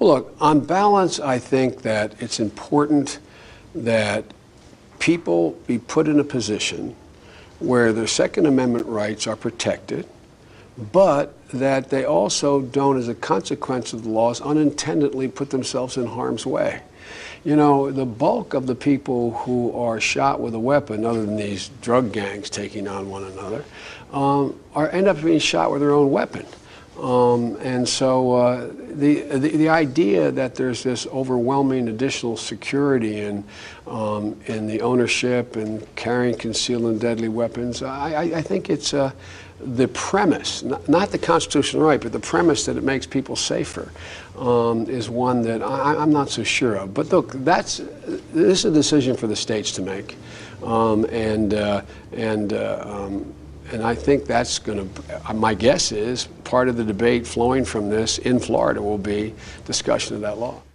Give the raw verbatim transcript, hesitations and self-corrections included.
Well, look, on balance, I think that it's important that people be put in a position where their Second Amendment rights are protected, but that they also don't, as a consequence of the laws, unintendedly put themselves in harm's way. You know, the bulk of the people who are shot with a weapon, other than these drug gangs taking on one another, um, are end up being shot with their own weapon. Um, and so uh, the, the the idea that there's this overwhelming additional security in um, in the ownership and carrying concealed and deadly weapons, I, I, I think it's uh, the premise, not, not the constitutional right, but the premise that it makes people safer, um, is one that I, I'm not so sure of. But look, that's this is a decision for the states to make, um, and uh, and. Uh, um, And I think that's going to, my guess is, part of the debate flowing from this in Florida will be discussion of that law.